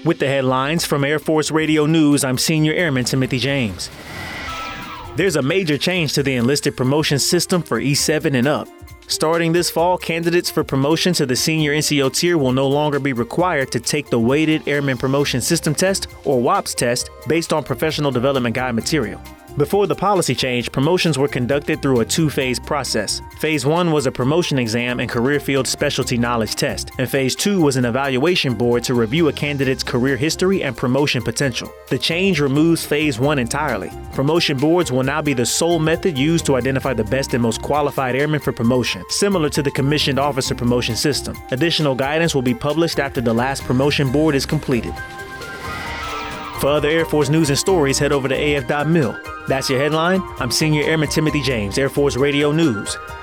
With the headlines from Air Force Radio News, I'm Senior Airman Timothy James. There's a major change to the enlisted promotion system for E7 and up. Starting this fall, candidates for promotion to the senior NCO tier will no longer be required to take the Weighted Airman Promotion System Test, or WAPS test, based on Professional Development Guide material. Before the policy change, promotions were conducted through a two-phase process. Phase 1 was a promotion exam and career field specialty knowledge test, and Phase 2 was an evaluation board to review a candidate's career history and promotion potential. The change removes Phase 1 entirely. Promotion boards will now be the sole method used to identify the best and most qualified airmen for promotion, similar to the commissioned officer promotion system. Additional guidance will be published after the last promotion board is completed. For other Air Force news and stories, head over to af.mil. That's your headline. I'm Senior Airman Timothy James, Air Force Radio News.